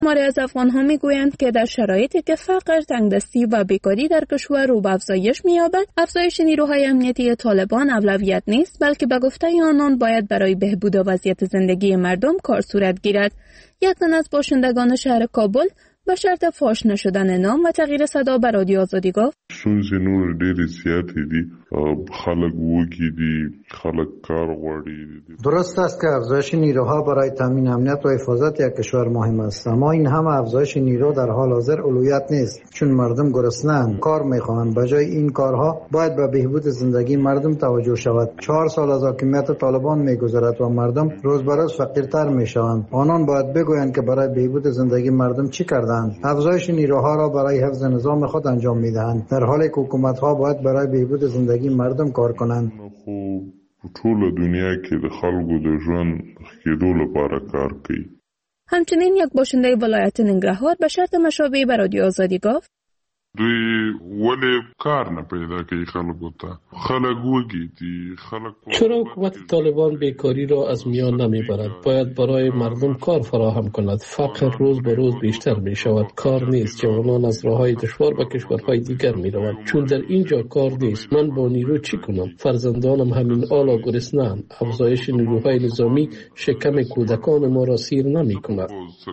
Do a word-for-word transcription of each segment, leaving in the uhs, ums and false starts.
شماری از افغان‌ها می‌گویند که در شرایطی که فقر، تنگدستی و بیکاری در کشور رو به افزایش می‌یابد، افزایش نیروهای امنیتی طالبان اولویت نیست، بلکه به گفته آنان باید برای بهبود وضعیت زندگی مردم کار صورت گیرد. یک تن از باشندگان شهر کابل به شرط فاش نشدن نام و تغییر صدا به رادیو آزادی گفت: ستونزې نور ډېرې زیاتې دي، خلک وږي دي، خلک کار غواړي. درست است که افزایش نیروها برای تامین امنیت و حفاظت یک کشور مهم است، اما این همه افزایش نیرو در حال حاضر اولویت نیست، چون مردم گرسنه‌اند، کار می‌خواهند. بجای این کارها باید به بهبود زندگی مردم توجه شود. چهار سال از حاکمیت طالبان می‌گذرد و مردم روز به روز فقیرتر می‌شوند. آنان باید بگویند که برای بهبود زندگی مردم چی کردند. افزایش نیروها را برای حفظ نظام خود انجام می‌دهند، در حالی که حکومت‌ها باید برای بهبود زندگی مردم کار کنند. خو ټول دنیا کې د خلکو د ژوند کېدو لپاره کار کوي. همچنین یک باشنده ولایت ننګرهار به شرط مشابه به رادیو آزادی گفت: دوی ولې کار نه پیدا کوي خلکو ته؟ خلک وږي دي، خلک. چرا حکومت طالبان بیکاری را از میان نمیبرد؟ باید برای مردم کار فراهم کند. فقر روز به روز بیشتر می شود. کار نیست. جوانان از راههای دشوار به کشورهای دیگر می روند، چون در اینجا کار نیست. من با نیرو چی کنم؟ فرزندانم همین آلا گرسنه‌اند. افزایش نیروهای نظامی شکم کودکان ما را سیر نمی کند.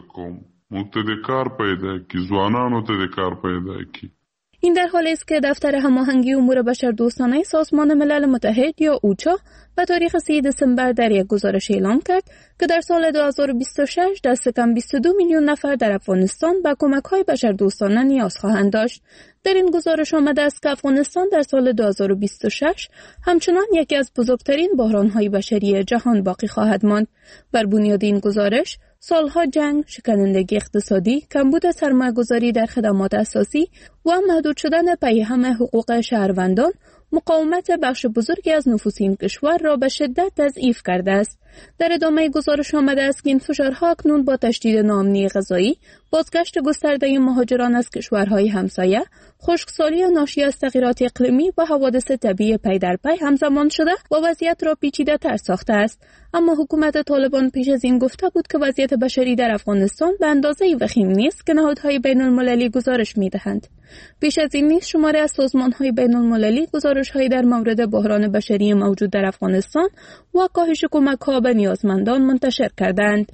متدکار پیدا کی، ځوانانو ته د کار پیدا کی. این در حالی است که دفتر هماهنگی امور بشردوستانه سازمان ملل متحد یا اوچا به تاریخ سه دسامبر در یک گزارش اعلام کرد که در سال دو هزار و بیست و شش دست کم بیست و دو میلیون نفر در افغانستان به کمک‌های بشردوستانه نیاز خواهند داشت. در این گزارش آمده است که افغانستان در سال دو هزار و بیست و شش همچنان یکی از بزرگترین بحران‌های بشری جهان باقی خواهد ماند. بر بنیاد این گزارش، سالها جنگ، شکنندگی اقتصادی، کمبود سرمایه‌گذاری در خدمات اساسی و محدود شدن پیهم حقوق شهروندان مقاومت بخش بزرگی از نفوس این کشور را به شدت تضعیف کرده است. در ادامه گزارش آمده است که این فشارها اکنون با تشدید ناامنی غذایی، بازگشت گسترده مهاجران از کشورهای همسایه، خشکسالی ناشی از تغییرات اقلیمی و حوادث طبیعی پی در پی همزمان شده و وضعیت را پیچیده تر ساخته است. اما حکومت طالبان پیش از این گفته بود که وضعیت بشری در افغانستان به اندازه‌ای وخیم نیست که نهادهای بین المللی گزارش می‌دهند. پیش از این نیز شماری از سازمان‌های بین المللی گزارش‌هایی در مورد بحران بشری موجود در افغانستان و کاهش کمک‌ها به نیازمندان منتشر کردند.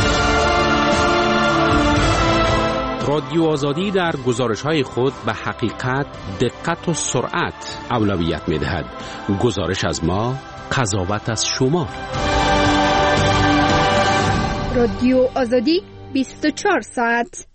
رادیو آزادی در گزارش‌های خود به حقیقت، دقت و سرعت اولویت می‌دهد. گزارش از ما، قضاوت از شما. رادیو آزادی بیست و چهار ساعت.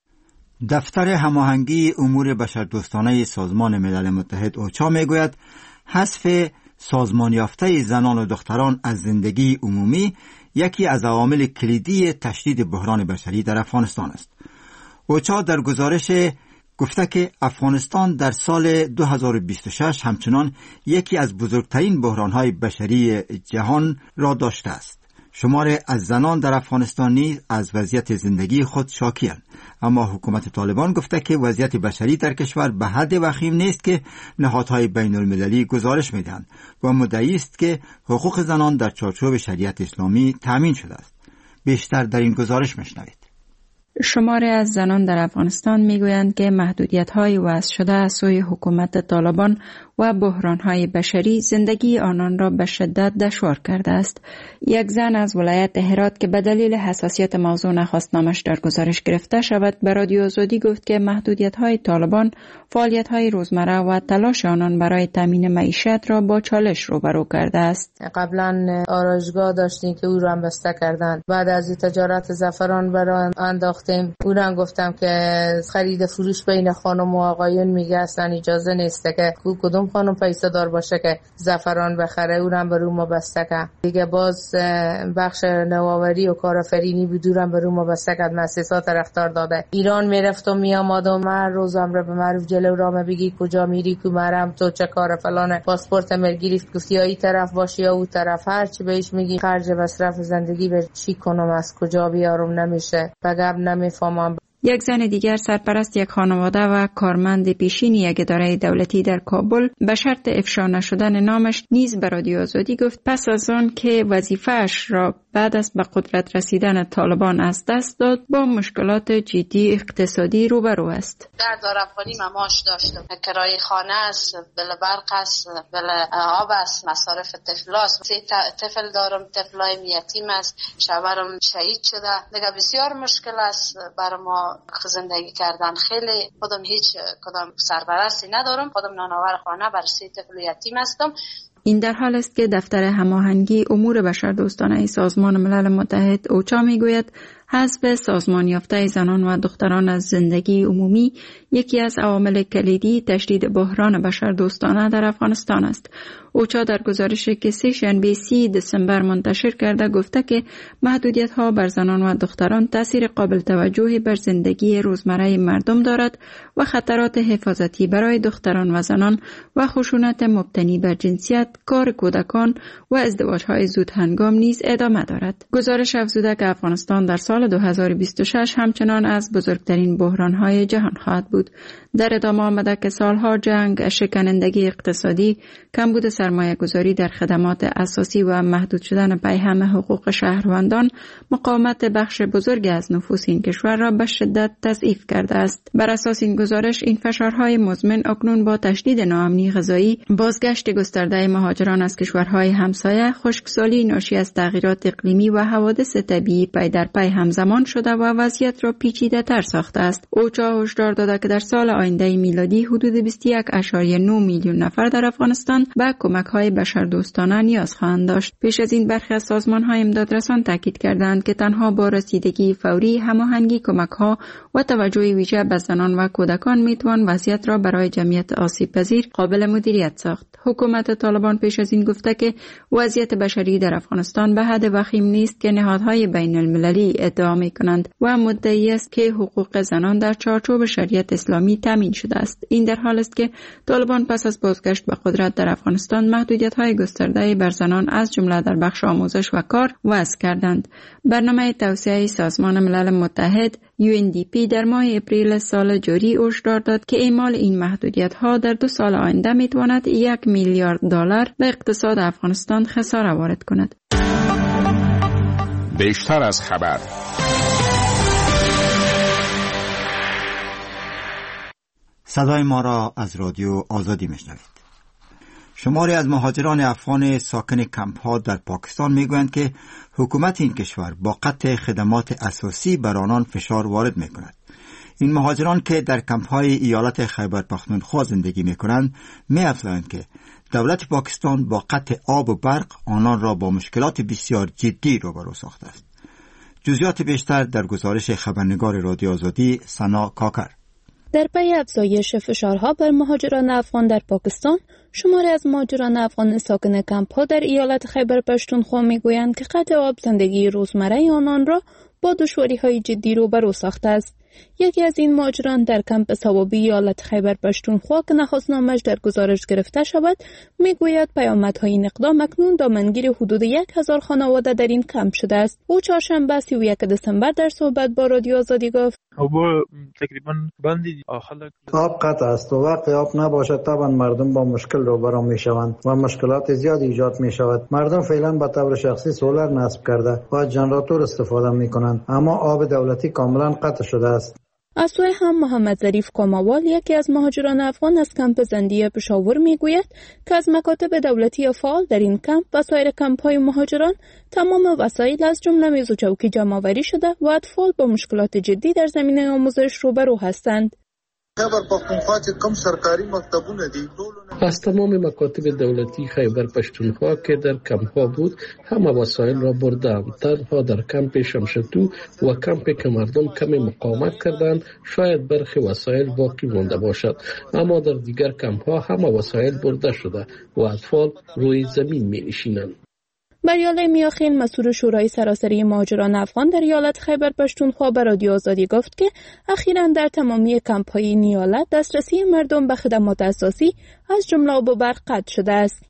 دفتر هماهنگی امور بشردوستانه سازمان ملل متحد اوچا میگوید حذف سازمان یافته زنان و دختران از زندگی عمومی یکی از عوامل کلیدی تشدید بحران بشری در افغانستان است. اوچا در گزارش گفته که افغانستان در سال دو هزار و بیست و شش همچنان یکی از بزرگترین بحران‌های بشری جهان را داشته است. شمار از زنان در افغانستان نیز از وضعیت زندگی خود شاکی‌اند، اما حکومت طالبان گفته که وضعیت بشری در کشور به حد وخیم نیست که نهادهای بین المللی گزارش می‌دهند و مدعی است که حقوق زنان در چارچوب شریعت اسلامی تأمین شده است. بیشتر در این گزارش می‌شنوید. شماری از زنان در افغانستان میگویند که محدودیت‌های وضع شده از سوی حکومت طالبان و بحران‌های بشری زندگی آنان را به شدت دشوار کرده است. یک زن از ولایت هرات که به دلیل حساسیت موضوع نخواست نامش در گزارش گرفته شود به رادیو آزادی گفت که محدودیت‌های طالبان فعالیت‌های روزمره و تلاش آنان برای تامین معیشت را با چالش روبرو کرده است. قبلا آرایشگاه داشتیم که او را هم بسته کردند. بعد از تجارت زعفران برای انداختیم. او را گفتم که خرید فروش بین خانم و آقایون میگه اصلا اجازه نیست که کدوم خانم پیسه دار باشه که زعفران بخره. او را برای ما بسته کرد. دیگه باز بخش نوآوری و کارآفرینی بدورم برای ما بسته کرد. مؤسسات رفتار داده. ایران میرفت و میآمد و من روزم را به معروف جلو را بگی کجا میری کو مرم تو چه کار فلان پاسپورت مل گرفت گفتی ای طرف باشی یا او طرف هر چی بهش میگی خرج مصرف زندگی به چی کنم از کجا بیارم نمیشه بگم نمیفهمم. یک زن دیگر سرپرست یک خانواده و کارمند پیشین یک اداره دولتی در کابل به شرط افشا نشدن نامش نیز به رادیو آزادی گفت پس از آن که وظیفه‌اش را بعد از به قدرت رسیدن طالبان از دست داد با مشکلات جدی اقتصادی روبرو است. در دارافغانی مماش داشتم، کرایه خانه است، بل برق است، بل آب است، مصارف طفل است. سه طفل دارم، طفلایم یتیم است، شوهرم شهید شده. دیگه بسیار مشکل است برای ما زندگی کردن. خیلی خودم هیچ کدام سرپرستی ندارم، خودم نانآور خانه بر سه طفل یتیم هستم. این در حال است که دفتر هماهنگی امور بشردوستانه سازمان ملل متحد اوچا میگوید حذف سازمان یافته زنان و دختران از زندگی عمومی یکی از عوامل کلیدی تشدید بحران بشردوستانه در افغانستان است. اوچا در گزارشی که سیشن بی سی دسامبر منتشر کرده گفته که محدودیت‌ها بر زنان و دختران تاثیر قابل توجهی بر زندگی روزمره مردم دارد و خطرات حفاظتی برای دختران و زنان و خشونت مبتنی بر جنسیت، کار کودکان و ازدواج‌های زود هنگام نیز ادامه دارد. گزارش افزوده که افغانستان در سال دو هزار و بیست و شش همچنان از بزرگترین بحران‌های جهان خواهد بود. در ادامه آمده که سالها جنگ، شکنندگی اقتصادی، کمبود سرمایه گذاری در خدمات اساسی و محدود شدن پیهم حقوق شهروندان مقاومت بخش بزرگی از نفوس این کشور را به شدت تضعیف کرده است. بر اساس این گزارش این فشارهای مزمن اکنون با تشدید ناامنی غذایی، بازگشت گسترده مهاجران از کشورهای همسایه، خشکسالی ناشی از تغییرات اقلیمی و حوادث طبیعی پی در پی همزمان شده و وضعیت را پیچیده تر ساخته است. اوچا هشدار داده که در سال آینده میلادی حدود بیست و یک ممیز نه میلیون نفر در افغانستان به کمک‌های بشردوستانه نیاز خواهند داشت. پیش از این برخی از سازمان‌های امدادرسان تاکید کردند که تنها با رسیدگی فوری، هماهنگی کمک‌ها و توجه ویژه به زنان و کودکان میتوان وضعیت را برای جمعیت آسیب‌پذیر قابل مدیریت ساخت. حکومت طالبان پیش از این گفته که وضعیت بشری در افغانستان به حد وخیم نیست که نهادهای بین المللی ادعا می‌کنند و مدعی است که حقوق زنان در چارچوب شریعت اسلامی تامین شده است. این در حال است که طالبان پس از بازگشت به قدرت در افغانستان محدودیت‌های گسترده بر زنان از جمله در بخش آموزش و کار وضع کردند. برنامه توسعه سازمان ملل متحد یو ان دی پی در ماه اپریل سال جاری هشدار داد که اعمال این محدودیت‌ها در دو سال آینده می‌تواند یک میلیارد دلار به اقتصاد افغانستان خساره وارد کند. بیشتر از خبر. صدای ما را از رادیو آزادی میشنوید. شماری از مهاجران افغان ساکن کمپ‌ها در پاکستان میگویند که حکومت این کشور با قطع خدمات اساسی بر آنان فشار وارد میکند. این مهاجران که در کمپ‌های ایالت خیبر پختونخوا زندگی میکنند می‌افزایند که دولت پاکستان با قطع آب و برق آنان را با مشکلات بسیار جدی روبرو ساخته است. جزئیات بیشتر در گزارش خبرنگار رادیو آزادی سنا کاکر. در پی افزایش فشارها بر مهاجران افغان در پاکستان، شماری از مهاجران افغان ساکن کمپ‌ها در ایالت خیبر پختونخوا میگویند که قطع آب زندگی روزمره آنان را با دشواری‌های جدی روبرو ساخته است. یکی از این مهاجران در کمپ ثوابی ایالت خیبر پختونخوا که نخستنامه‌اش در گزارش گرفته شود میگوید پیامدهای این اقدام اکنون دامنگیر حدود یک هزار خانواده در این کمپ شده است. او چهارشنبه سی و یک دسامبر در صحبت با رادیو آزادی گفت تقریبا بندی آب قطع است و وقتی آب نباشد طبعا مردم با مشکل روبرو می شوند و مشکلات زیادی ایجاد می شود. مردم فعلا به طور شخصی سولر نصب کرده و از ژنراتور استفاده می کنند، اما آب دولتی کاملا قطع شده است. از سوی هم محمد ظریف کاموال، یکی از مهاجران افغان از کمپ زندیه پشاور میگوید که از مکاتب دولتی فعال در این کمپ و سایر کمپ‌های مهاجران تمام وسایل از جمله میز و چوکی جمع‌آوری شده و اطفال با مشکلات جدی در زمینه آموزش روبرو هستند. خیبر پختونخوا چې کوم سرکاري مکتبونه دي از تمام مکاتب دولتی خیبر پختونخوا که در کمپ‌ها بود همه وسایل را بردند. تنها در کمپ شمشتو و کمپی که مردم کمی مقاومت کردند شاید برخی وسایل باقی مانده باشد، اما در دیگر کمپ‌ها همه وسایل برده شده و اطفال روی زمین می‌نشینند. بریاله میاخیل، مسئول شورای سراسری مهاجران افغان در ایالت خیبر پختونخوا به رادیو آزادی گفت که اخیراً در تمامی کمپ‌های این ایالت دسترسی مردم به خدمات اساسی از جمله آب و برق قطع شده است.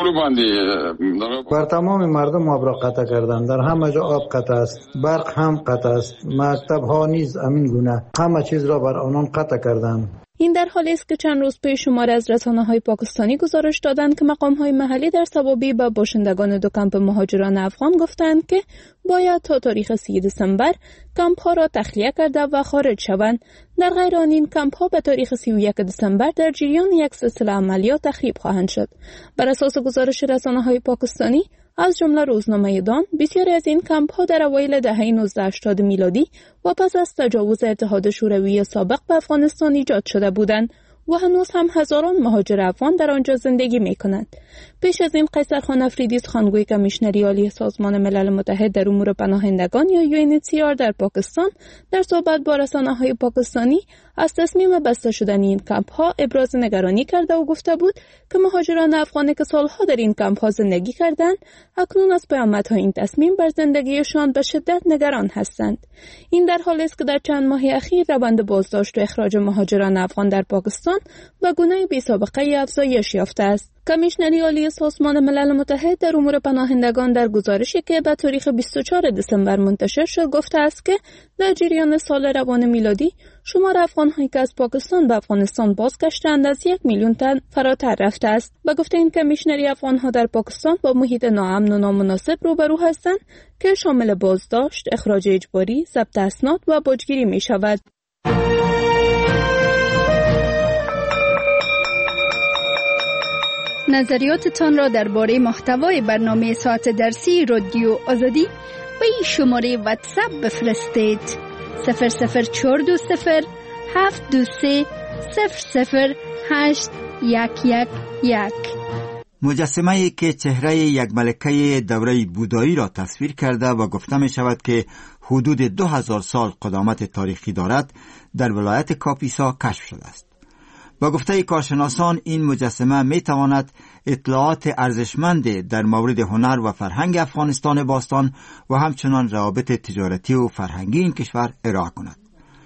بر تمام مردم آب را قطع کردند. در همه جا آب قطع است، برق هم قطع است، مکتب ها نیز همین گونه، همه چیز را بر آنان قطع کردند. این در حالی است که چند روز پیش شماری از رسانه‌های پاکستانی گزارش دادند که مقام‌های محلی در سبابی به باشندگان دو کمپ مهاجران افغان گفتند که باید تا تاریخ سی دسامبر کمپ‌ها را تخلیه کرده و خارج شوند. در غیر آن این کمپ‌ها به تاریخ سی و یک دسامبر در جریان یک سلسله عملیات تخریب خواهند شد. بر اساس گزارش رسانه‌های پاکستانی از جمله روزنامه دان، بسیاری از این کمپ‌ها در اوایل دهه نوزده هشتاد میلادی و پس از تجاوز اتحاد شوروی سابق به افغانستان ایجاد شده بودند و هنوز هم هزاران مهاجر افغان در آنجا زندگی می‌کنند. پیش از این قیصر خان افریدی، سخنگوی کمیشنری عالی سازمان ملل متحد در امور پناهندگان یا یو ان اچ سی آر در پاکستان، در صحبت با رسانه‌های پاکستانی از تصمیم بسته شدن این کمپ‌ها ابراز نگرانی کرده و گفته بود که مهاجران افغانی که سالها در این کمپ‌ها زندگی کردند، اکنون از پیامدهای این تصمیم بر زندگیشان به شدت نگران هستند. این در حالی است که در چند ماه اخیر روند بازداشت و اخراج مهاجران افغان در پاکستان به گونه بی‌سابقه افزایش یافته است. کمیشنری عالی سازمان ملل متحد در امور پناهندگان در گزارشی که به تاریخ بیست و چهارم دسامبر منتشر شد گفته است که در جریان سال روان میلادی شمار افغان‌هایی که از پاکستان به افغانستان بازگشتند از یک میلیون تن فراتر رفته است. به گفته این کمیشنری، افغان‌ها در پاکستان با محیط ناامن و نامناسب روبرو هستند که شامل بازداشت، اخراج اجباری، ضبط اسناد و باجگیری می‌شود. نظریاتتان را درباره محتوای برنامه ساعت درسی رادیو آزادی به این شماره واتساپ بفرستید: صفر صفر چهار دو صفر هفت دو سه صفر صفر هشت یک یک یک. مجسمه‌ای که چهره یک ملکه دوره بودایی را تصویر کرده و گفته می شود که حدود دو هزار سال قدامت تاریخی دارد، در ولایت کاپیسا کشف شده است. با گفته کارشناسان این مجسمه می تواند اطلاعات ارزشمند در مورد هنر و فرهنگ افغانستان باستان و همچنان روابط تجارتی و فرهنگی این کشور ارائه کند.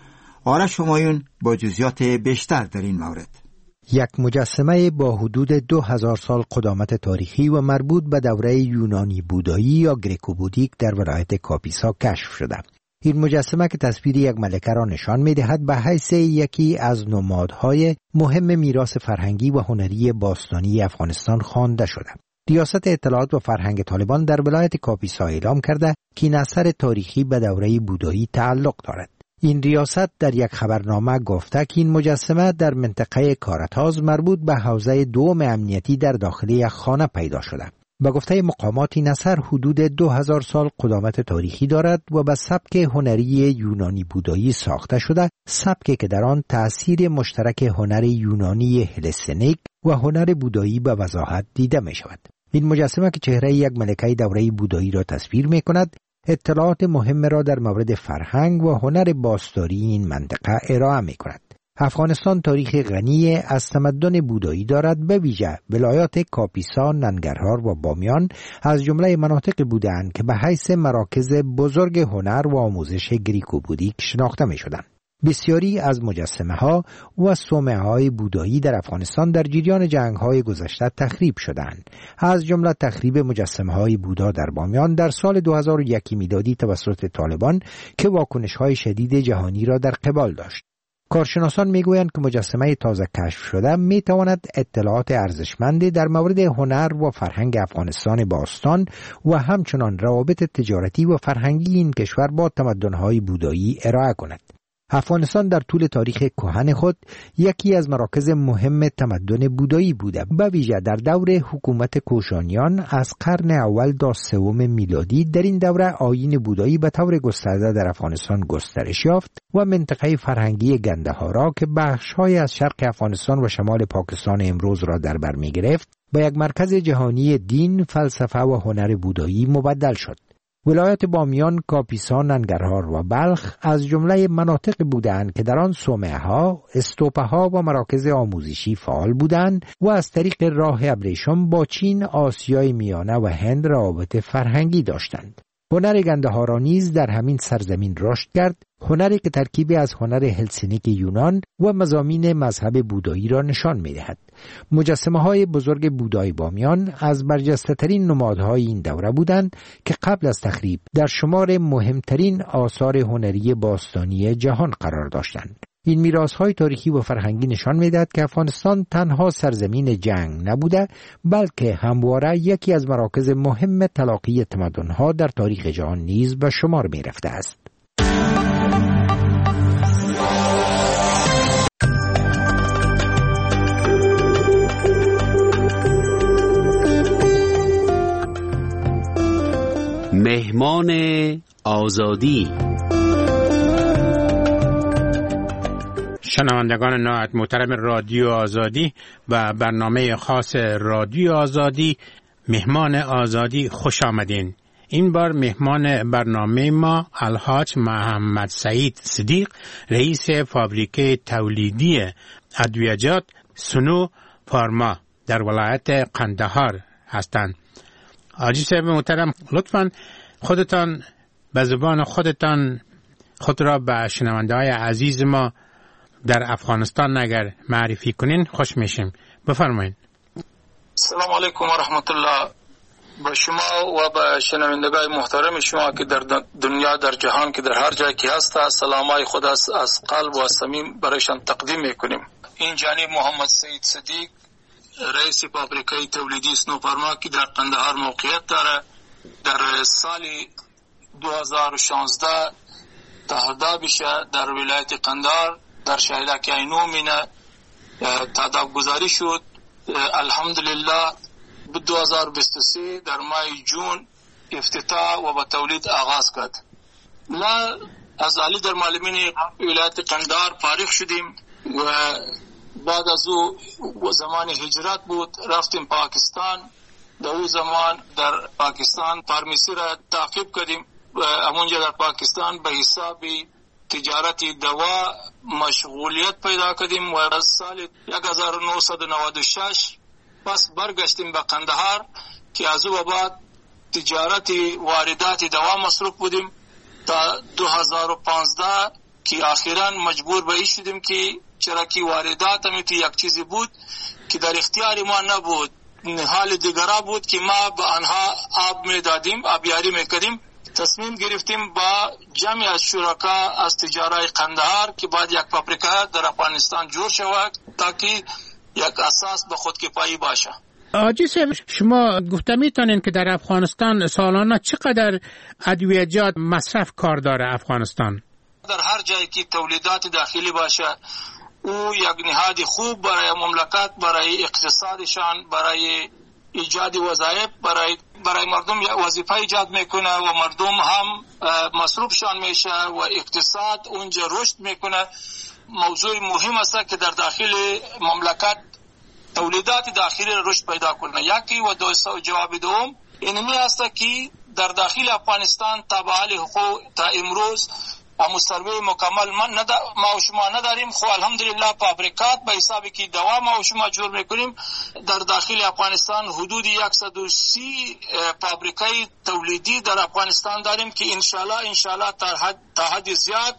آرش همایون با جزئیات بیشتر در این مورد. یک مجسمه با حدود دو هزار سال قدامت تاریخی و مربوط به دوره یونانی بودایی یا گریکو بودیک در ولایت کاپیسا کشف شده. این مجسمه که تصویر یک ملکه را نشان می‌دهد به حیث یکی از نمادهای مهم میراث فرهنگی و هنری باستانی افغانستان خوانده شده. ریاست اطلاعات و فرهنگ طالبان در ولایت کاپیسا اعلام کرده که این اثر تاریخی به دوره بودایی تعلق دارد. این ریاست در یک خبرنامه گفته که این مجسمه در منطقه کارتاز مربوط به حوزه دوم امنیتی در داخل یک خانه پیدا شده. با گفته مقامات این اثر حدود دو هزار سال قدامت تاریخی دارد و به سبک هنری یونانی بودایی ساخته شده، سبکی که در آن تأثیر مشترک هنر یونانی هلسنیک و هنر بودایی به وضاحت دیده می شود. این مجسمه که چهره یک ملکه دوره بودایی را تصویر می کند، اطلاعات مهم را در مورد فرهنگ و هنر باستانی این منطقه ارائه می کند. افغانستان تاریخ غنی از تمدن بودایی دارد، به ویژه ولایات کاپیسا، ننگرهار و بامیان از جمله مناطق بودند که به حیث مراکز بزرگ هنر و آموزش گریکو بودیک شناخته می شدند. بسیاری از مجسمه ها و صومعه های بودایی در افغانستان در جریان جنگ های گذشته تخریب شدند. از جمله تخریب مجسمه های بودا در بامیان در سال دو هزار و یک میلادی توسط طالبان که واکنش های شدید جهانی را در قبال داشت. کارشناسان میگویند که مجسمه تازه کشف شده میتواند اطلاعات ارزشمندی در مورد هنر و فرهنگ افغانستان باستان و همچنان روابط تجارتی و فرهنگی این کشور با تمدن‌های بودایی ارائه کند. افغانستان در طول تاریخ کهن خود یکی از مراکز مهم تمدن بودایی بوده، به ویژه در دور حکومت کوشانیان از قرن اول تا سوم میلادی. در این دوره آیین بودایی به طور گسترده در افغانستان گسترش یافت و منطقه فرهنگی گندهارا که بخش‌های از شرق افغانستان و شمال پاکستان امروز را در بر می‌گرفت، به یک مرکز جهانی دین، فلسفه و هنر بودایی مبدل شد. ولایت بامیان، کاپیسا، ننگرهار و بلخ از جمله مناطق بودند که در آن صومعه ها، استوپه ها و مراکز آموزشی فعال بودند و از طریق راه ابریشم با چین، آسیای میانه و هند روابط فرهنگی داشتند. هنر گندهارا نیز در همین سرزمین رشد کرد، هنری که ترکیبی از هنر هلسنیک یونان و مضامین مذهب بودایی را نشان می‌دهد. مجسمه های بزرگ بودای بامیان از برجسته ترین نمادهای این دوره بودند که قبل از تخریب در شمار مهمترین آثار هنری باستانی جهان قرار داشتند. این میراث‌های تاریخی و فرهنگی نشان می‌دهد که افغانستان تنها سرزمین جنگ نبوده، بلکه همواره یکی از مراکز مهم تلاقی تمدن‌ها در تاریخ جهان نیز به شمار می‌رفته است. مهمان آزادی. شنوندگان نهایت محترم رادیو آزادی و برنامه خاص رادیو آزادی مهمان آزادی خوش آمدین. این بار مهمان برنامه ما الحاج محمد سعید صدیق، رئیس فابریکه تولیدی ادویه‌جات سنو فارما در ولایت قندهار هستند. حاجی صاحب محترم، لطفاً خودتان به زبان خودتان خود را به شنونده‌های عزیز ما در افغانستان اگر معرفی کنین خوش میشیم. بفرمایید. سلام علیکم و رحمت الله. با شما و به شنوندگان محترم شما که در دنیا در جهان که در هر جای که هست سلامای خود از از قلب و صمیم برایشان تقدیم میکنیم. این جانب محمد سعید صدیق، رئیس فابریکه تولیدی سنو فارما که در قندهار موقعیت داره، در سال دو هزار و شانزده تهداب بشه در ولایت قندهار در شهرک اینو مینه تهداب گذاری شد. الحمدلله دو هزار و بیست و سه در ماه جون افتتاح و به تولید آغاز کرد. ما از علی در معلمین ولایت قندهار فارغ شدیم و بعد از او زمان هجرت بود، رفتیم پاکستان. در اون زمان در پاکستان فارمیسی را تعقیب کردیم و همونجا در پاکستان به حساب تجارت دوا مشغولیت پیدا کردیم و از سال هزار و نهصد و نود و شش پس برگشتیم به قندهار که از او بعد تجارت واردات دوا مصروف بودیم تا دو هزار و پانزده که آخرا مجبور به این شدیم که چرا که واردات هم یک چیزی بود که در اختیار ما نبود، حال دیگرا بود که ما به آنها آب می دادیم، آبیاری می کردیم. تصمیم گرفتیم با جمعی از شرکا از تجارای قندهار که بعد یک فابریکه در افغانستان جور شود تا که یک اساس به خودکفایی باشه. حاجی صاحب، شما گفته میتونین که در افغانستان سالانه چقدر ادویه‌جات مصرف کار داره افغانستان؟ در هر جایی که تولیدات داخلی باشه او یک نهاد خوب برای مملکت، برای اقتصادشان، برای ایجاد وظایف، برای برای مردم وظیفه ایجاد میکنه و مردم هم مصروفشان میشه و اقتصاد اونجا رشد میکنه. موضوع مهم است که در داخل مملکت تولیدات داخلی رشد پیدا کنه. یکی و دو جواب دوم اینمی است که در داخل افغانستان تابع حقوق تا امروز همون سروی مکمل من ند... ما و شما نداریم. خو الحمدلله فابریکات به حسابی که دوا ما و شما جور میکنیم. در داخل افغانستان حدود صد و سی فابریکه تولیدی در افغانستان داریم که انشالله انشالله تا حد, تا حد زیاد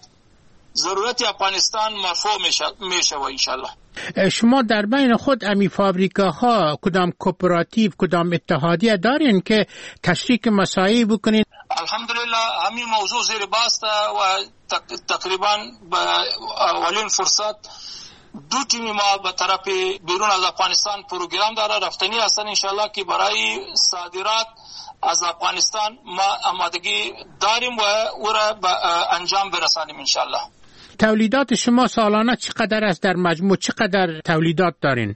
ضرورت افغانستان مرفوع میشه میشه و انشالله. شما در بین خود امی فابریکه ها کدام کوپراتیو کدام اتحادیه دارین که تشریک مساعی بکنین؟ الحمدلله همین موضوع زیر باسته و تقریبا به اولین فرصت دو تیم ما به طرف بیرون از افغانستان پروگرام داره رفتنی هستن انشالله که برای صادرات از افغانستان ما آمادگی داریم و او را به انجام برسانیم انشالله. تولیدات شما سالانه چقدر است؟ در مجموع چقدر تولیدات دارین؟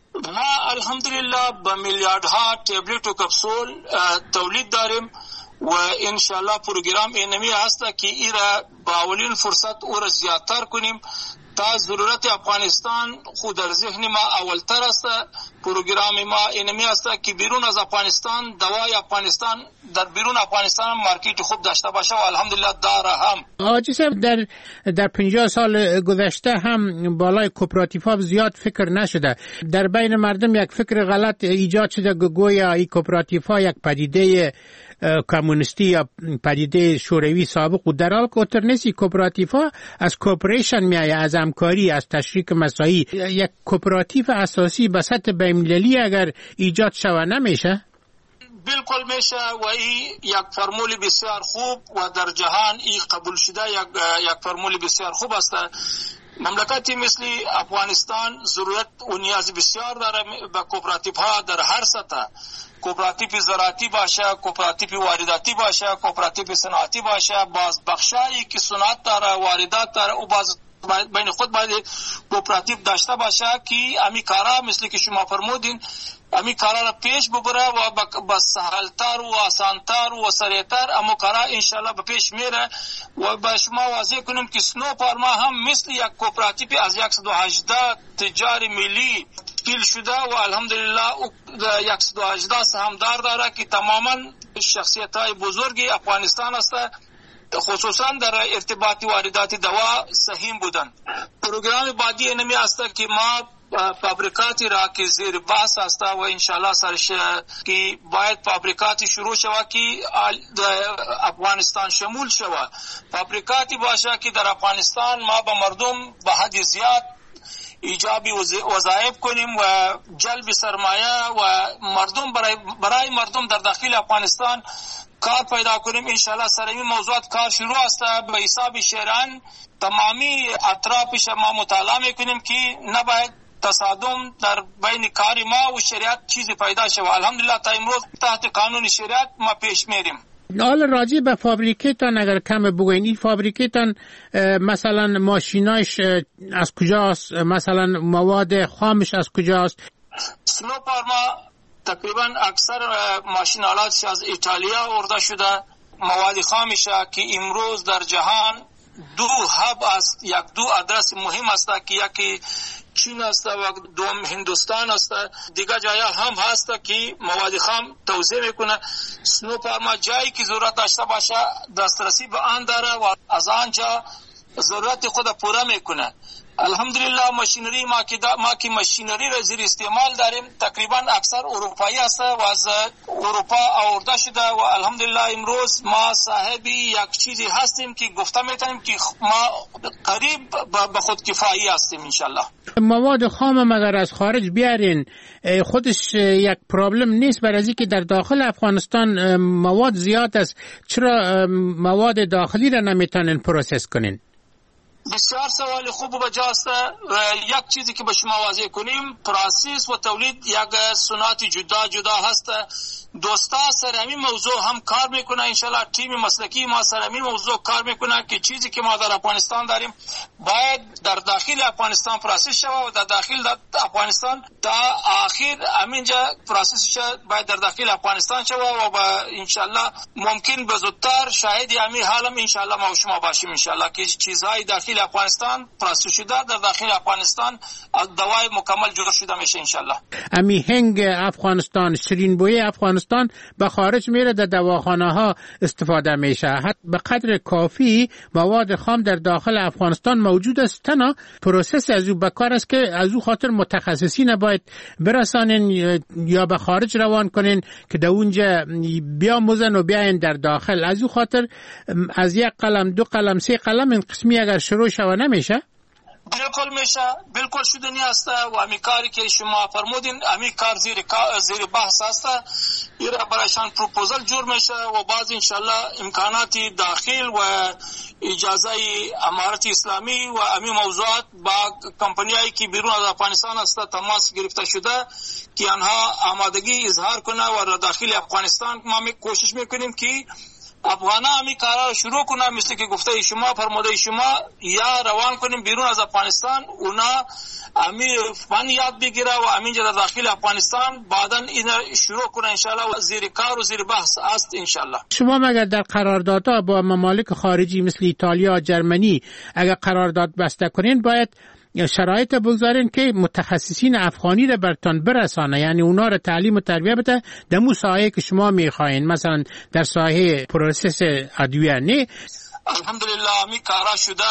ما الحمدلله به میلیاردها تبلت و کپسول تولید داریم و انشالله پروگرام اینمی هست که ای را با اولین فرصت او را زیادتر کنیم تا ضرورت افغانستان خود در ذهن ما اولتر است. پروگرام ما اینمی است که بیرون از افغانستان دوای افغانستان در بیرون افغانستان مارکت خوب داشته باشه و الحمدلله داره هم. حاجی صاحب، در در پنجاه سال گذشته هم بالای کوپراتیوها زیاد فکر نشده. در بین مردم یک فکر غلط ایجاد شده که گویا این کوپراتیوها یک پدیده کمونیستی یا پدیده شوروی سابق بود، در حال که اوتر نیست. کوپراتیوها از کوپریشن میایه، از همکاری، از تشریک مساعی. یک کوپراتیو اساسی به سطح بین‌المللی اگر ایجاد شود نمیشه؟ بالکل میشه و این یک فرمول بسیار خوب و در جهان این قبول شده یک یک فرمول بسیار خوب است مملکتی مثل افغانستان ضرورت و نیاز بسیار داره به کوپراتیو ها در هر سطح، کوپراتیو زراعتی باشه، کوپراتیو وارداتی باشه، کوپراتیو صنعتی باشه، باز بخشایی که صنعت داره، واردات داره و باز بین خود باید کوپراتیو داشته باشه که امی کارا مثل که شما فرمودین امی کارا را پیش ببره و با سهلتر و آسانتر و سریعتر اما کارا انشالله به پیش میره. و به شما واضح کنیم که سنو پارما هم مثل یک کوپراتیو از صد و هجده تجاری ملی تشکیل شده و الحمدلله صد و هجده سهامدار داره که تماما شخصیت های بزرگی افغانستان است، خصوصا در ارتباط واردات دوا سهیم بودن. پروگرام بعدی اینمی است که ما فابریکاتی را که زیر بحث است و انشالله سرش که باید فابریکاتی شروع شود که افغانستان شمول شود، فابریکاتی باشه که در افغانستان ما به مردم به حد زیاد ایجابی وظایف کنیم و جلب سرمایه و مردم برای, برای مردم در داخل افغانستان کار پیدا کنیم. انشالله سر این موضوعات کار شروع است. به حساب شیران تمامی اطرافش ما مطالعه میکنیم که نباید تصادم در بین کار ما و شریعت چیزی پیدا شود. الحمدلله تا امروز تحت قانون شریعت ما پیش میریم. حالا راجع به فابریکتان اگر کم بگوین، این فابریکتان مثلا ماشیناش از کجاست، مثلا مواد خامش از کجاست؟ سنو پارما تقریبا اکثر ماشین آلاتش از ایتالیا آورده شده. مواد خامش که امروز در جهان دو هب است، یک دو آدرس مهم است که یکی چین است و دوم هندوستان است، دیگر جایا هم هست که مواد خام توزیع میکنه. سنو پارما جایی که ضرورت داشته باشه دسترسی به آن داره و از آنجا ضرورت خود پورا میکنه. الحمدلله ماشینری ما که ما که ماشینری را زیر استعمال داریم تقریبا اکثر اروپایی است و از اروپا آورده شده و الحمدلله امروز ما صاحب یک چیزی هستیم که گفته میتونیم که ما قریب به خود کفایی هستیم انشالله. مواد خام مگر از خارج بیارین خودش یک پرابلم نیست؟ برای از اینکه در داخل افغانستان مواد زیاد است، چرا مواد داخلی را نمیتونین پروسس کنین؟ بسیار سوال خوب و بجاست. یک چیزی که به شما واضح کنیم، پروسس و تولید یک صنعت جدا جدا هست. دوستا سر همین موضوع هم کار میکنه، انشالله تیم مسلکی ما سر همین موضوع کار میکنه که چیزی که ما در افغانستان داریم باید در داخل افغانستان پروسس شود و در داخل در افغانستان تا آخر همینجا پروسس باید در داخل افغانستان شود و با انشالله ممکن به زودتر شاهد همین حالم انشالله ما و شما باشیم انشالله که چیزهای داخل افغانستان پروسس شده در داخل افغانستان دوای مکمل جور شده میشه انشالله. امی هنگ افغانستان، شیرین بوی افغانستان به خارج میره، در دواخانه ها استفاده میشه. حتی به قدر کافی مواد خام در داخل افغانستان موجود است، تنها پروسس از او بکار است که از او خاطر متخصصین باید برسانین یا به خارج روان کنین که در اونجا بیاموزن و بیاین در داخل. از او خاطر از یک قلم دو قلم سه قلم این قسمی اگر شروع شوه نمیشه؟ بالکل میشه، بالکل شدنی است و امی کاری که شما فرمودین امی کار زیر زیر بحث است. ایرا برایشان پروپوزل جور میشه و بعض انشالله امکاناتی داخل و اجازه امارت اسلامی و امی موضوعات با کمپانیایی که بیرون از افغانستان است تماس گرفته شده که آنها آمادگی اظهار کنه و داخل افغانستان ما می کوشش میکنیم که افغانا همی کارا رو شروع کنن، مثل که گفته شما فرموده شما یا روان کنیم بیرون از افغانستان، اونا همی فن یاد بگیره و همینجا در داخل افغانستان بعدا این شروع کنن انشالله و زیر کار و زیر بحث است انشالله. شما مگر در قراردادها با ممالک خارجی مثل ایتالیا، جرمنی اگر قرارداد بسته کنین باید شرایط بگذارین که متخصصین افغانی را برتان برسانه، یعنی اونا را تعلیم و تربیه بده در مو ساحه که شما میخواین، مثلا در ساحه پروسس ادویه. نه الحمدلله می کارا شده.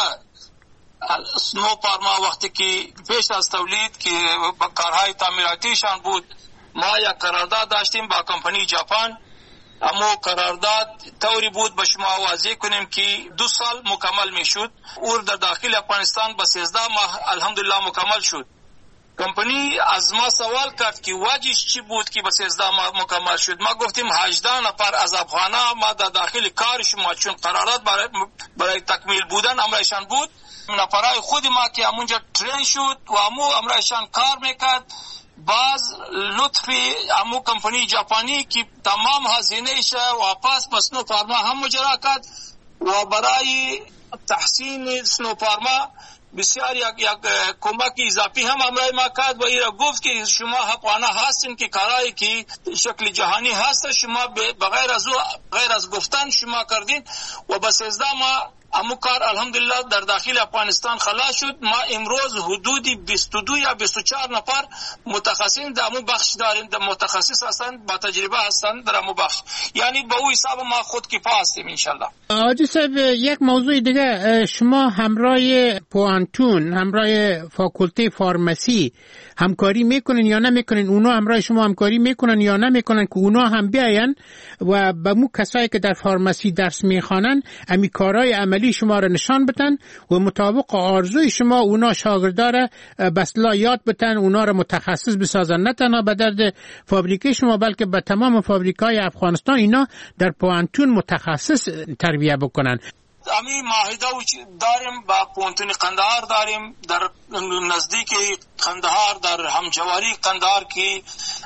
سنو پارما وقتی که پیش از تولید که با کارهای تعمیراتیشان بود ما یک قرارداد داشتیم با کمپانی ژاپن، اما قرارداد طوری بود به شما واضح کنیم که دو سال مکمل می شد اور در داخل افغانستان به سیزده ماه الحمدلله مکمل شد. کمپانی از ما سوال کرد که وجهش چی بود که به سیزده ماه مکمل شد. ما گفتیم هجده نفر از افغانا ما در داخل کار شما چون قرارداد برای, برای تکمیل بودن امرشان بود نفرای خود ما که همونجا ترین شد و همو امرایشان کار میکرد. باز لطف امو کمپانی ژاپنی که تمام هزینه‌اش واپس به سنوفارما هم مجرا کرد و برای تحسین سنوفارما بسیار یک یک کمک اضافی هم امرای ما کرد و ایرا گفت که شما حقانه هستین که کارایی که شکل جهانی هست شما بغیر از غیر از گفتن شما کردین و بس ازدا ما امو کار الحمدلله در داخل افغانستان خلاص شد. ما امروز حدودی بیست و دو یا بیست و چهار نفر متخصصین در امو بخش داریم، در متخصص هستند با تجربه هستند در امو بخش، یعنی به او حساب ما خود کفایه هستیم انشالله. حاجی صاحب یک موضوع دیگه، شما همراه پوانتون همراه فاکولته فارمسی همکاری میکنین یا نمیکنین؟ اونا همراه شما همکاری میکنن یا نمیکنن که اونا هم بیاین و به مو کسایی که در فارمسی درس میخوانن امی کارهای عملی شما را نشان بدن و مطابق آرزوی شما اونا شاگرداره بسلا یاد بدن، اونا را متخصص بسازن، نه تنها به درد فابریکه شما بلکه به تمام فابریکای افغانستان اینا در پوانتون متخصص تربیه بکنن. امی معاهده داریم با پوانتون قندهار داریم در نزدیک قندهار در همجواری قندهار که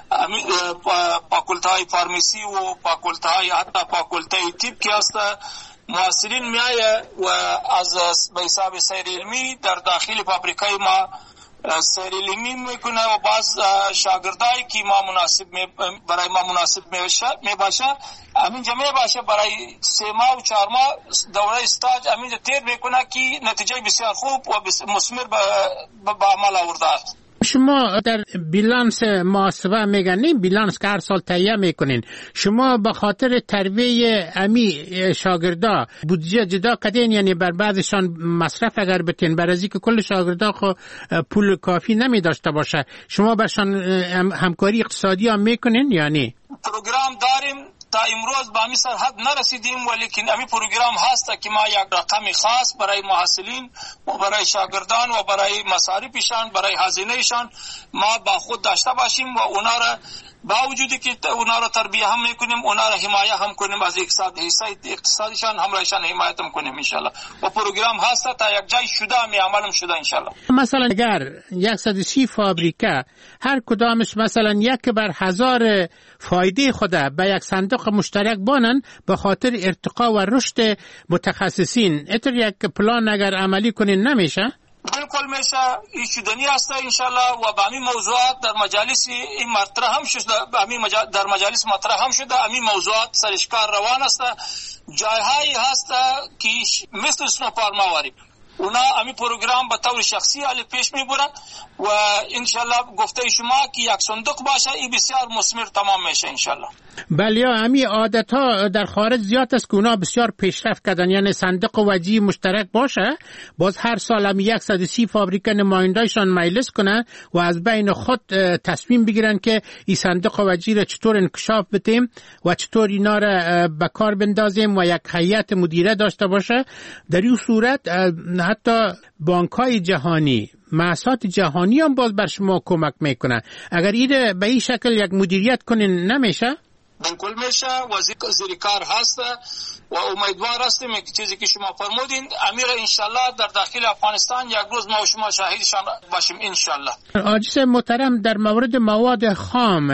فاکولتهای فارمسی و فاکولتهای حتی فاکولتهای طب که هست محصلین میایه و از به حساب سیر علمی در داخل فابریکای ما سیر علمی میکنه و باز شاگردایی که ما مناسب برای ما مناسب می باشه همین جمعه باشه برای سه ماه و چهار ماه دوره استاج همین تیر میکنه که نتیجه بسیار خوب و مثمر به عمل آورده است. شما در بیلانس محاسبه میگنین، بیلانس که هر سال تهیه میکنین، شما به خاطر تربیه امی شاگردا بودجه جدا کردین؟ یعنی بر بعضشان مصرف اگر بتین بر ازی که کل شاگردا خو پول کافی نمی داشته باشه شما برشان همکاری اقتصادی هم میکنین؟ یعنی پروگرام داریم تا امروز به همی سرحد نرسیدیم ولیکن امی پروگرام هست که ما یک رقم خاص برای محصلین و برای شاگردان و برای مصارفشان برای هزینهشان ما با خود داشته باشیم و اونا را با وجودی که اونا را تربیه هم میکنیم اونا را حمایه هم کنیم از اقتصاد حصه اقتصادشان همراهشان حمایت هم کنیم انشالله و پروگرام هست تا یک جای شده می عملم شده انشالله. مثلا اگر صد و سی فابریکه هر کدامش مثلا یک بر هزار فایده خود به یک صندوق مشترک بانن به خاطر ارتقا و رشد متخصصین، اتر یک پلان اگر عملی کنین نمیشه؟ بالکل میشه، این شدنی هست انشالله و به همین موضوعات در مجالس این مطرح هم شده، در مجالس مطرح هم شده، همین موضوعات سرشکار روان است. جایهایی هست که مثل سنوفارما واری اونا همین پروگرام به طور شخصی علی پیش میبرن و انشالله گفته شما که یک صندوق باشه این بسیار مثمر تمام میشه انشالله. بله، همین عادت ها در خارج زیاد است که اونا بسیار پیشرفت کردن، یعنی صندوق وجهی مشترک باشه باز هر سال هم صد و سی فابریکه نمایندهشان مجلس کنن و از بین خود تصمیم بگیرن که این صندوق وجهی را چطور انکشاف بدیم و چطور اینا را به کار بندازیم و یک هیئت مدیره داشته باشه. در این صورت حتی بانک‌های جهانی مؤسسات جهانی هم باز بر شما کمک میکنن. اگر ایده به این شکل یک مدیریت کنین نمیشه؟ بالکل میشه، وزیر کار هست و امیدوار هستیم که چیزی که شما فرمودین امیر انشالله در داخل افغانستان یک روز ما و شما شاهدشان باشیم انشالله. عاجز محترم، در مورد مواد خام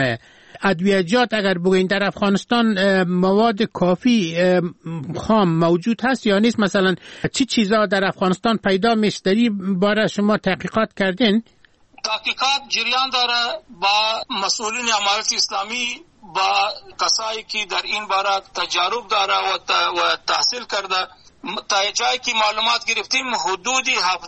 ادویجات اگر بگوین در افغانستان مواد کافی خام موجود هست یا نیست؟ مثلا چی چیزا در افغانستان پیدا میشه؟ در این باره شما تحقیقات کردین؟ تحقیقات جریان داره با مسئولین امارت اسلامی، با کسایی که در این باره تجارب داره و تحصیل کرده. تا جایی که معلومات گرفتیم حدود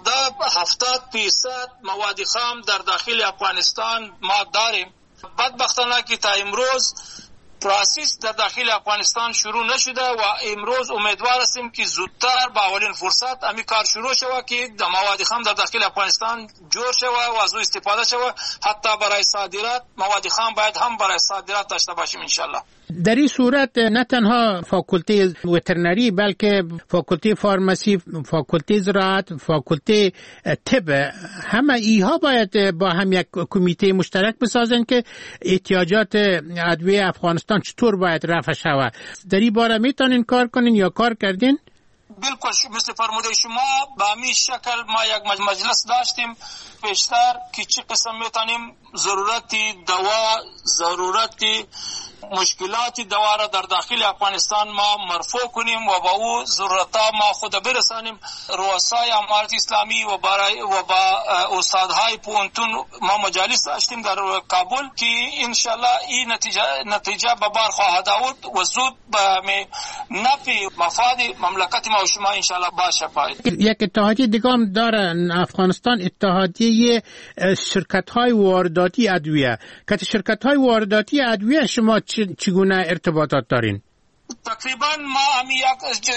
هفتاد فیصد مواد خام در داخل افغانستان ما داریم. بدبختانه که تا امروز پروسس در داخل افغانستان شروع نشده و امروز امیدوار هستیم که زودتر با اولین فرصت امی کار شروع شود که در مواد خام در داخل افغانستان جور شود و از او استفاده شود. حتی برای صادرات مواد خام باید هم برای صادرات داشته باشیم انشالله. در این صورت نه تنها فاکولته وترنری بلکه فاکولته فارمسی، فاکولته زراعت، فاکولته طب، همه ایها باید با هم یک کمیته مشترک بسازن که احتیاجات ادویه افغانستان چطور باید رفع شود. در این باره میتونین کار کنین یا کار کردین؟ بالکل مثل فرموده شما به همین شکل ما یک مجلس داشتیم پیشتر که چه قسم میتونیم ضرورتی دوا، ضرورتی مشکلات دوا را در داخل افغانستان ما مرفوع کنیم و با او ضرورتا ما خود برسانیم. رؤسای امارت اسلامی و برای و با استادهای پونتون ما مجالس داشتیم در کابل که انشالله این نتیجه نتیجه به بار خواهد آورد و زود به نفع مفاد مملکت ما و شما انشالله باشه. پاید یک اتحادیه دیگه هم داره افغانستان، اتحادیه شرکت های وارداتی ادویه. که شرکت های وارداتی ادویه شما چگونه ارتباطات دارین؟ تقریبا ما همی یک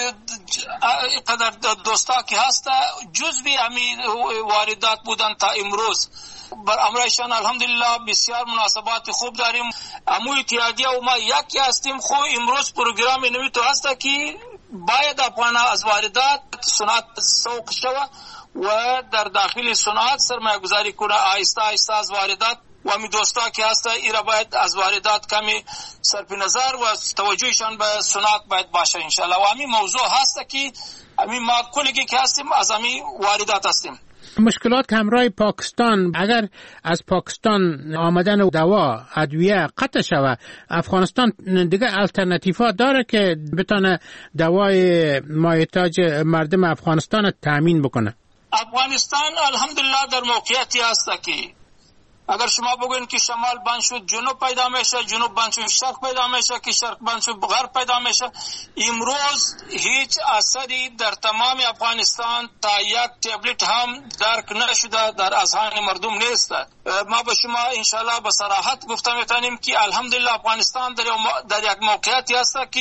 قدر دوستا که هسته جزوی همی واردات بودن تا امروز. بر امرایشان الحمدلله بسیار مناسبات خوب داریم. امو اتحادیه و ما یکی هستیم. خو امروز پروگرام نوی تو هسته که باید افغانا از واردات صنعت سوق شوه و در داخل صنعت سرمایه گذاری کنه آیسته آیسته از واردات و همی دوستا که هسته ایرا باید از واردات کمی صرف نظر و توجهشان به صنعت باید باشه انشالله. و همی موضوع هسته که همی ما کلگی که هستیم از همی واردات هستیم. مشکلات که همراه پاکستان، اگر از پاکستان آمدن دوا ادویه قطع شوه، افغانستان دیگه الटरनेटिव्ها داره که بتونه دوای مایحتاج مردم افغانستان تامین بکنه؟ افغانستان الحمدلله در موقعیتی هست که اگر شما بگوین که شمال بند شد جنوب پیدا میشه، جنوب بند شد شرق پیدا میشه، که شرق بند شد غرب پیدا میشه. امروز هیچ اثری در تمام افغانستان تا یک تبلت هم درک نشده در اذهان مردم نیست. ما به شما انشالله به صراحت گفته میتونیم که الحمدلله افغانستان در, در یک موقعیتی هست که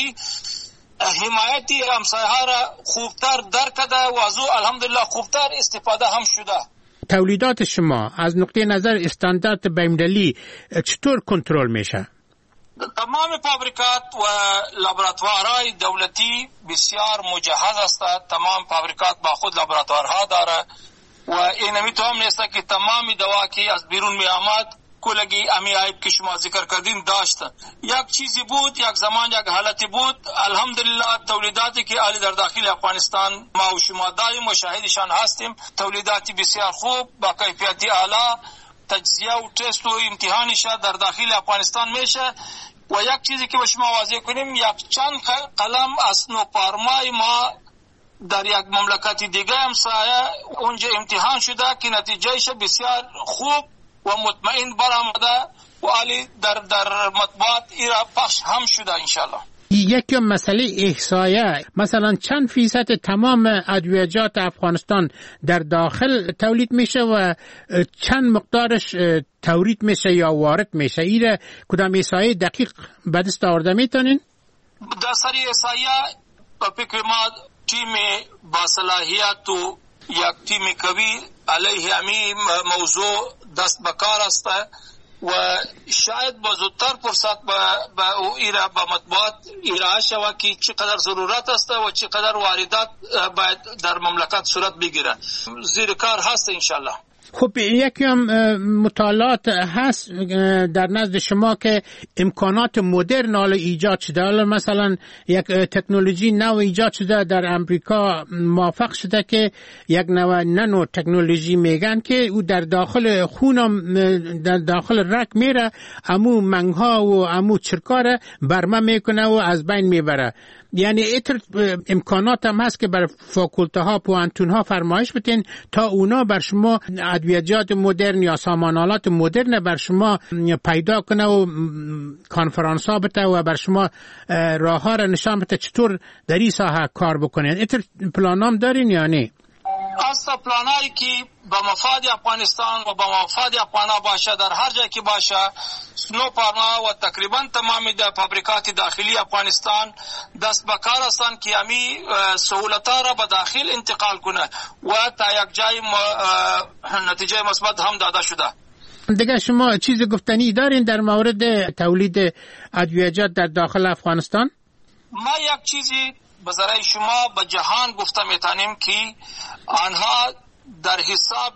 حمایتی همسایه ها را خوبتر درک کرده و از او الحمدلله خوبتر استفاده هم شده. تولیدات شما از نقطه نظر استاندارد بین‌المللی چطور کنترل میشه؟ تمام فابریکات و لابراتوارهای دولتی بسیار مجهز است. تمام فابریکات با خود لابراتوارها داره و این میتونم نیست که تمام دوا که از بیرون می آمد کلگی امی عیب که شما ذکر کردین داشت. یک چیزی بود، یک زمان یک حالتی بود. الحمدلله تولیداتی که علی در داخل افغانستان ما و شما داریم و شاهدشان هستیم، تولیداتی بسیار خوب با کیفیتی اعلی، تجزیه و تست و امتحانش در داخل افغانستان میشه. و یک چیزی که به شما واضح کنیم، یک چند قلم از نوپارمای ما در یک مملکت دیگه همسایه اونجا امتحان شده که نتیجهش بسیار خوب و مطمئن برآمده و علی در در مطبوعات ایرا پخش هم شده انشالله. یکی مسئله احصایه، مثلا چند فیصد تمام ادویجات افغانستان در داخل تولید میشه و چند مقدارش تورید میشه یا وارد میشه؟ ایره کدام احصایه دقیق به دست آورده میتونین؟ در سری احصایه به فکر ما تیم با صلاحیت و یک تیم قوی علیه همی موضوع دست بکار است و شاید با زودتر فرصت با او ایرا با مطبوعات ایرا شوه که چقدر ضرورت است و چقدر واردات باید در مملکت صورت بگیره. زیر کار هست انشالله. خب یکی هم مطالعات هست در نزد شما که امکانات مدرن حالا ایجاد شده، حالا مثلا یک تکنولوژی نو ایجاد شده در امریکا، موفق شده که یک نوع نانو تکنولوژی میگن که او در داخل خونم در داخل رگ میره، امو منگها و امو چرکار برمه میکنه و از بین میبره. یعنی ایتر امکانات هم هست که بر فاکولته ها پوانتون ها فرمایش بتین تا اونا بر شما ادویجات مدرن یا سامانالات مدرن بر شما پیدا کنه و کانفرانس ها بته و بر شما راه ها را نشان بته چطور در این ساحه کار بکنین. ایتر پلان هم دارین یا نه؟ اصلا پلانایی که با مفاد افغانستان و با مفاد افغانا باشه در هر جای که باشه، سنو پارما و تقریبا تمامی در فابریکات داخلی افغانستان دست بکار هستند که همی سهولت‌ها را به داخل انتقال کنه و تا یک جای نتیجه مثبت هم داده شده. دیگه شما چیز گفتنی دارین در مورد تولید ادویجات در داخل افغانستان؟ ما یک چیزی به ذریعه شما به جهان گفته میتونیم که آنها در حساب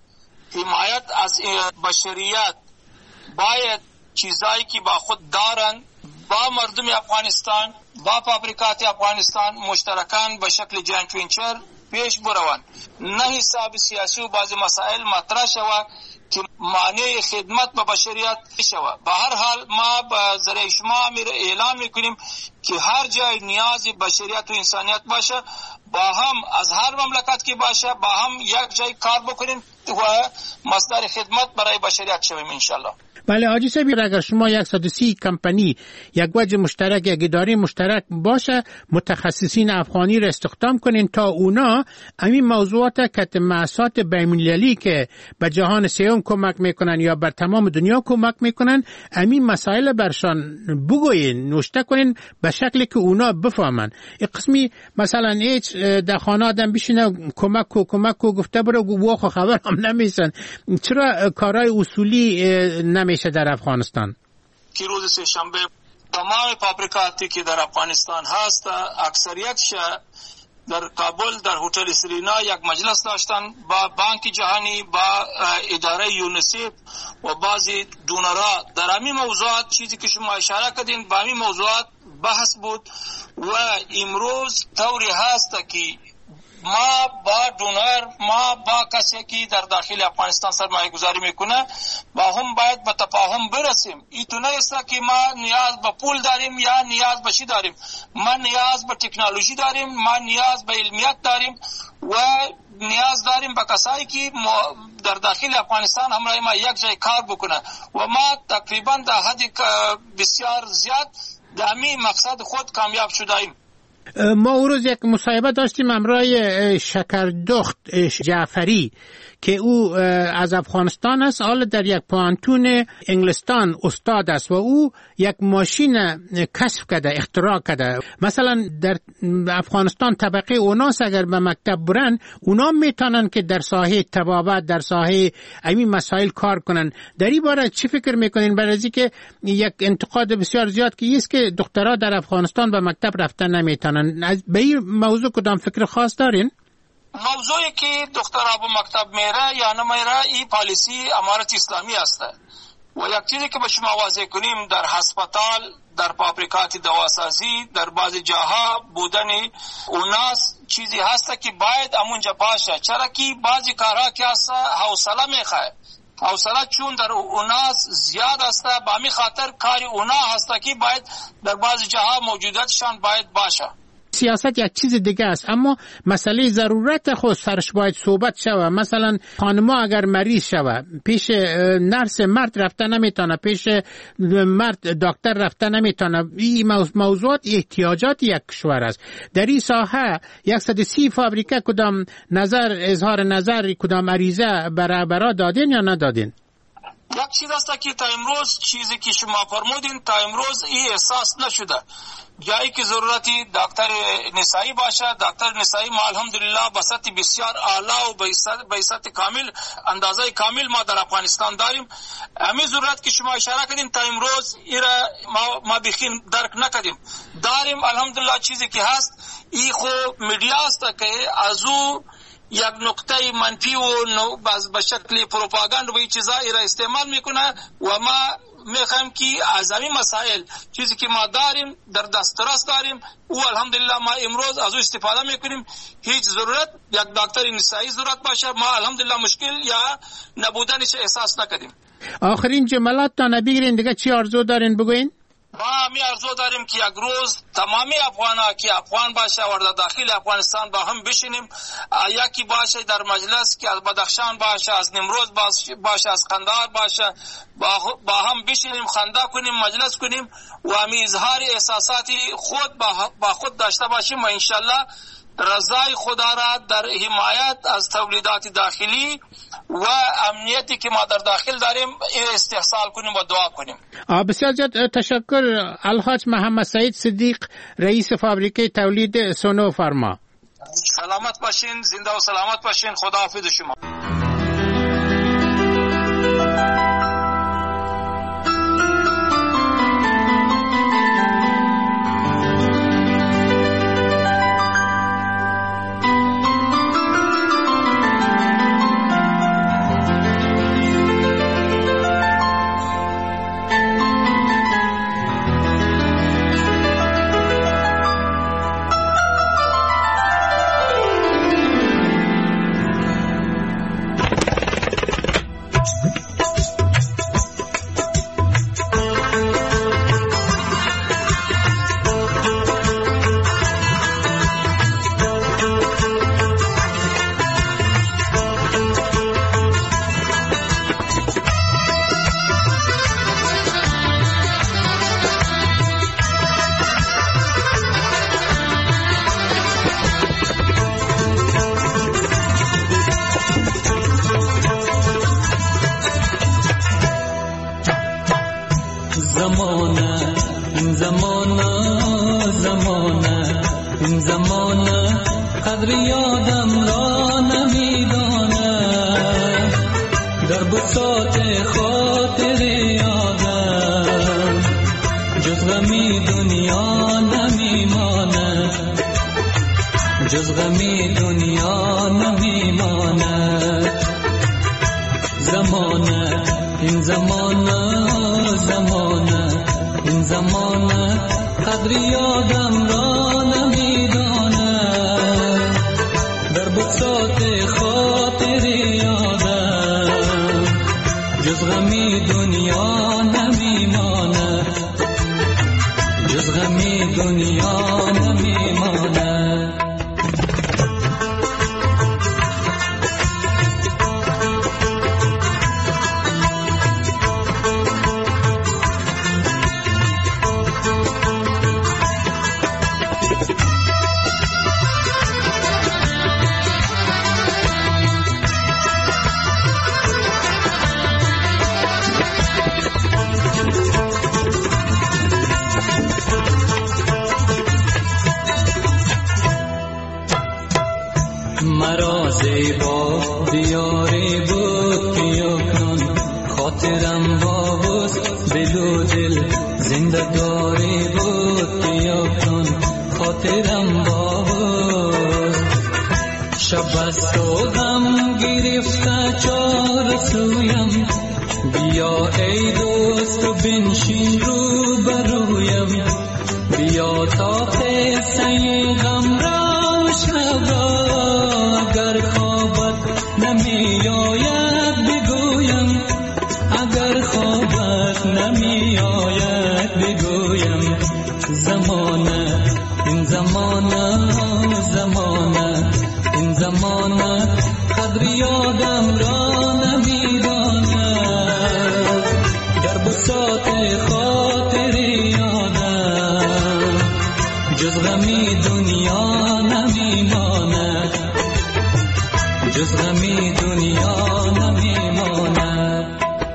حمایت از بشریت باید چیزایی که با خود دارن با مردم افغانستان با فابریکات افغانستان مشترکان به شکل جوینت وینچر پیش بروند. نه حساب سیاسی و بعضی مسائل مطرح شود که مانع خدمت به بشریت شود. به هر حال ما به ذریعه شما اعلام میکنیم که هر جای نیاز بشریت و انسانیت باشه با هم از هر مملکت که باشه با هم یک جای کار بکنیم و مصدر خدمت برای بشریت شویم انشالله. بله حاجی صاحب، اگر شما یک صد و سی کمپانی یک وجه مشترک یک اداره مشترک باشه متخصصین افغانی را استخدام کنین تا اونا همین موضوعات کتمعصات بین‌المللی که به جهان سوم کمک میکنن یا بر تمام دنیا کمک میکنن همین مسائل برشان بگوین نوشته کنین به شکلی که اونا بفهمن. این قسمی مثلا هیچ در خانه آدم بشینه کمک و کمک و گفته برو و خبر هم نمیشن. چرا کارهای اصولی نمیشه در افغانستان؟ که روز سه شنبه تمام فابریکاتی که در افغانستان هست اکثریتش در کابل در هتل سرینا یک مجلس داشتن با بانک جهانی با اداره یونیسف و بعضی دونرها در همین موضوعات چیزی که شما اشاره کردین با همین موضوعات بحث بود و امروز طوری هست که ما با دونر ما با کسی که در داخل افغانستان سرمایه گذاری میکنه با هم باید به تفاهم برسیم. این تو نیست که ما نیاز به پول داریم یا نیاز به چی داریم. ما نیاز به تکنولوژی داریم، ما نیاز به علمیت داریم و نیاز داریم به کسایی که در داخل افغانستان همراه ما یک جای کار بکنه و ما تقریبا در حد بسیار زیاد در همین مقصد خود کامیاب شدیم. ما او روز یک مصاحبه داشتیم همراه شکردخت جعفری که او از افغانستان است، حالا در یک پانتون انگلستان استاد است و او یک ماشین کشف کرده، اختراع کرده. مثلا در افغانستان طبقه اوناس اگر به مکتب برن اونا میتونن که در ساحه طبابت در ساحه همین مسائل کار کنن. در این باره چی فکر میکنین؟ برای از که یک انتقاد بسیار زیاد که است که دخترها در افغانستان به مکتب رفتن نمیتونن. به این موضوع کدام فکر خاص دارین؟ موضوعی که دخترها به مکتب میره یا نمیره این پالیسی امارت اسلامی است و یک چیزی که به شما واضح کنیم در هسپتال در فابریکات دواسازی در بعضی جاها بودن اوناس چیزی هست که باید امونجا باشه. چرا که بعضی کارها که هست حوصله میخواه حوصله چون در اوناس زیاد است به همین خاطر کاری اونا هست که باید در بعضی جاها موجودیتشان باید باشه. سیاست یک چیز دیگه است، اما مسئله ضرورت خود سرش باید صحبت شود. مثلا خانما اگر مریض شود پیش نرس مرد رفته نمیتونه، پیش مرد دکتر رفته نمیتونه. این موضوعات احتیاجات یک کشور است. در این ساحه صد و سی فابریکه کدام نظر اظهار نظر کدام عریضه برای دادین یا ندادین؟ یک چیز است که تا امروز چیزی که شما فرمودین تا امروز این احساس نشده. جایی که ضرورتی دکتر نسایی باشه دکتر نسایی ما الحمدلله به سطح بسیار اعلی و به سطح کامل اندازه کامل ما در افغانستان داریم. همین ضرورت که شما اشاره کردین تا امروز ایرا ما ما بخین درک نکردیم داریم. الحمدلله چیزی که هست این خو میډیا است که ازو یک نقطه منفی و به شکل پروپاگاند و این چیزا ایرا استعمال میکنه و ما میخوایم که از این مسائل چیزی که ما داریم در دسترس داریم او الحمدلله ما امروز از او استفاده میکنیم. هیچ ضرورت یک دکتر نسایی ضرورت باشه ما الحمدلله مشکل یا نبودنش احساس نکردیم. آخرین جملات تا نبیگرین دیگه چی آرزو دارین بگوین؟ ما می آرزو داریم که یک روز تمامی افغان‌ها که افغان باشه و در داخل افغانستان با هم بشینیم، یکی باشه در مجلس که از بدخشان باشه از نیمروز باشه از قندهار باشه با هم بشینیم خنده کنیم مجلس کنیم و همی اظهار احساسات خود با خود داشته باشیم و انشالله رضای خدا را در حمایت از تولیدات داخلی و امنیتی که ما در داخل داریم استحصال کنیم و دعا کنیم. بسیار زیاد تشکر الحاج محمد سعید صدیق رئیس فابریکه تولید سونو فارما. سلامت باشین، زنده و سلامت باشین. خدا حافظ شما. قدر یادم را نمیداند، در بساط خاطر یادم جز غمی دنیا نمیماند، جز غمی دنیا نمیماند. زمانه این زمانه زمانه این زمانه قدر یادم را نمیداند، در بساط خاطر یادم جز غمی دنیا نمیماند، جز غمی دنیا نمیماند. مرا زیبا دیاری بود که یکنون خاطرم باز دل و دل زندگاری بود که یکنون خاطرم باز. شب است و غم گرفته چار سویم، بیا ای دوست و بنشین رو برویم، بیا تا قصه غم را شنوا. اگر خوابت نمی آید بگویم، اگر خوابت نمی آید بگویم. زمانه این زمانه زمانه این زمانه قدر یادم را نمی داند، در بساط خاطر یادم جز غمی دنیا نمیماند، جز غمی دنیا نمیماند.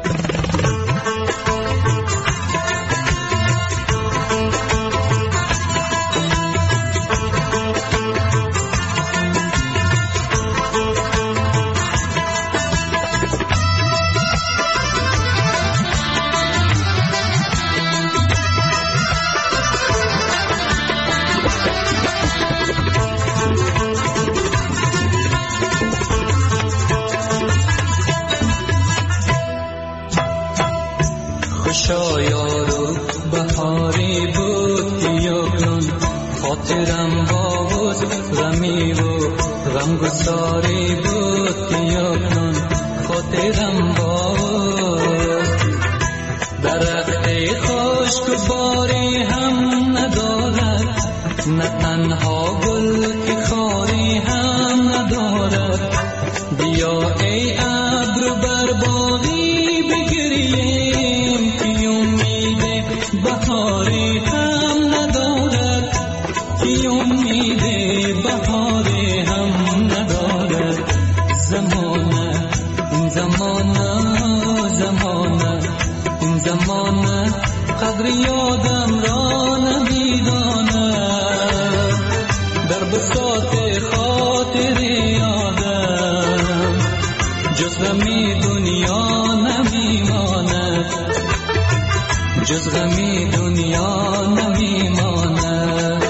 شایارو بهاری بود که یکنون خاطرم باز غمی و غمگساری بود که یکنون خاطرم باز. درخت خشک و باری هم ندارد، نه تنها گل که خاری هم ندارد. بیا ای ابر بر باغی بگریم که امید بهاری هم ندارد، که امید بهاری هم ندارد. زمانه این زمانه زمانه این زمانه قدر یادم را نمیداند، در بساط خاطر یادم جز غمی دنیا نمیماند، جز غمی دنیا نمیماند.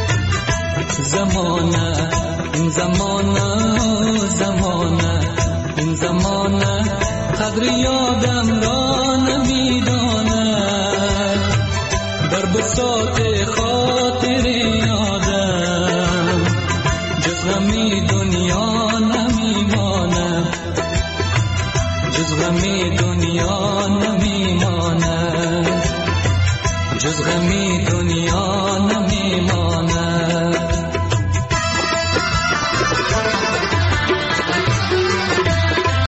زمانه این زمانه زمانه این زمانه قدر یادم را نمیداند، در بساط خاطر یادم جز غمی دنیا نمیماند، جز غمی دنیا نمیماند، جز غمی دنیا